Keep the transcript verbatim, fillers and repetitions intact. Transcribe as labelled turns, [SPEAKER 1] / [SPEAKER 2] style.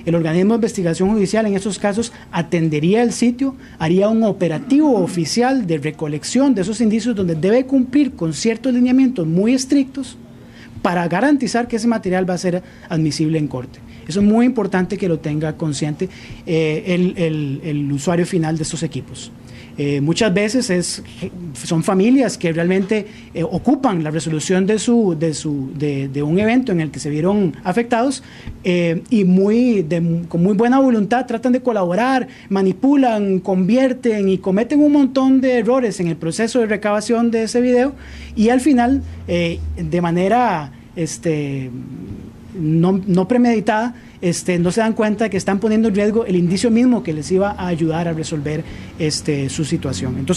[SPEAKER 1] el organismo de investigación judicial en estos casos atendería el sitio, haría un operativo oficial de recolección de esos indicios donde debe cumplir con ciertos lineamientos muy estrictos para garantizar que ese material va a ser admisible en corte. Eso es muy importante que lo tenga consciente eh, el, el, el usuario final de estos equipos. Eh, muchas veces es, son familias que realmente eh, ocupan la resolución de, su, de, su, de, de un evento en el que se vieron afectados eh, y muy, de, con muy buena voluntad tratan de colaborar, manipulan, convierten y cometen un montón de errores en el proceso de recabación de ese video y al final eh, de manera este, no, no premeditada Este, no se dan cuenta de que están poniendo en riesgo el indicio mismo que les iba a ayudar a resolver este, su situación. Entonces,